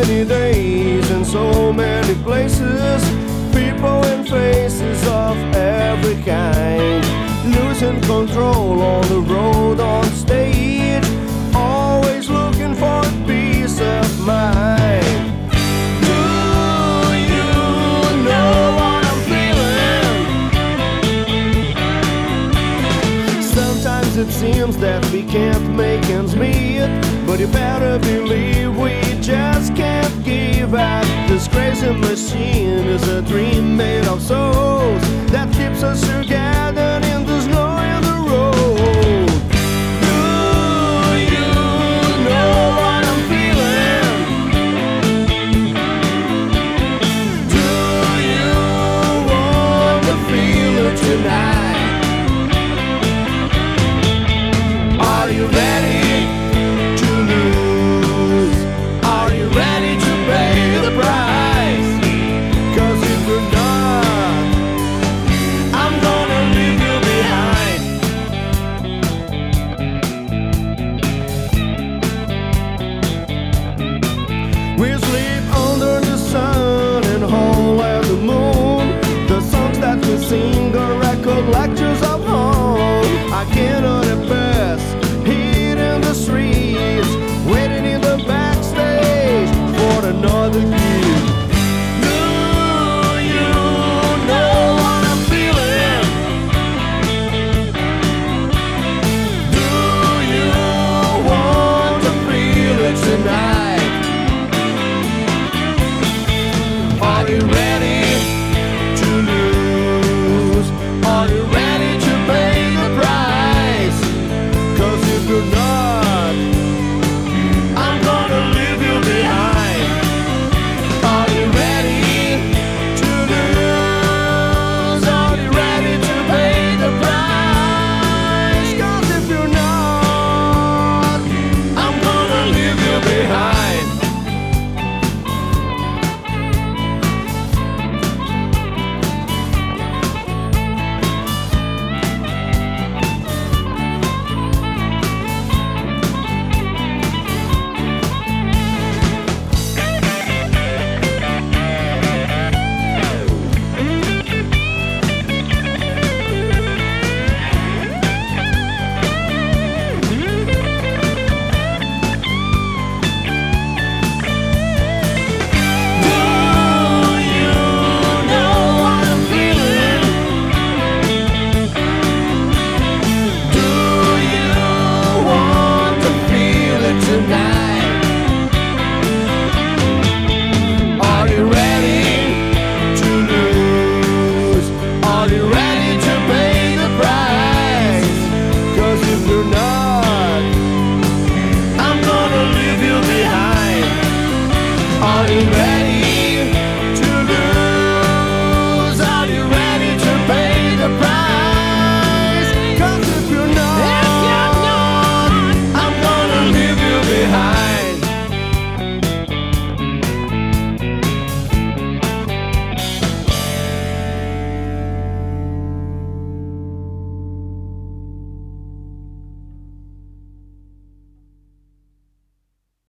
many days in so many places, people and faces of every kind, losing control on the road, on stage, always looking for a peace of mind. Do you know what I'm feeling? Sometimes it seems that we can't make ends meet, but you better believe we just can't give up. This crazy machine is a dream